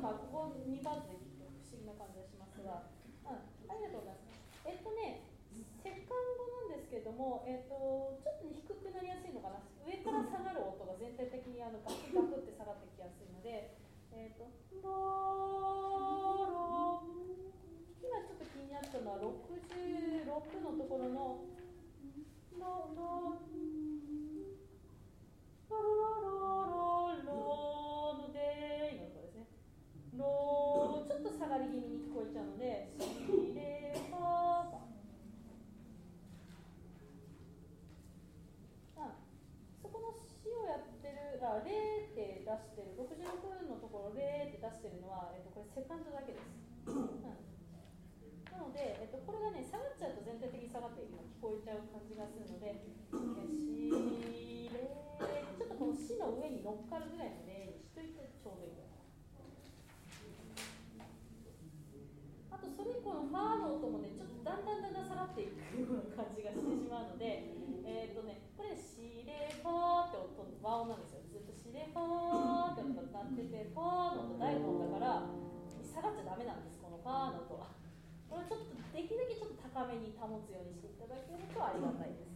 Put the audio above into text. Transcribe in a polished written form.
まあここ2バーツで聞くと不思議な感じがしますが、ありがとうございます。セカンドなんですけれども、ちょっと、低くなりやすいのかな。上から下がる音が全体的にガクガクって下がってきやすいので、ロロ今ちょっと気になったのは66のところのロロロロロロのでのところですね。ロちょっと下がり気味に聞こえちゃうので、シレファそこのシをやってるレーって出してる66のところレーって出してるのは、これセカンドだけです。なので、これがね下がっちゃうと全体的に下がっているように聞こえちゃう感じがするので、シレちょっとこのシの上に乗っかるぐらいのレーにしといてちょうどいいかな。あとそれ以降のファーの音もねちょっとだんだん下がっていくような感じがしてしまうので、これシレファーって音和音なんですよ。ずっとシレファーって音が鳴ってて、ファーの音大音だから下がっちゃダメなんです、このファーの音は。これはちょっとできるだけちょっと高めに保つようにしていただけるとありがたいです。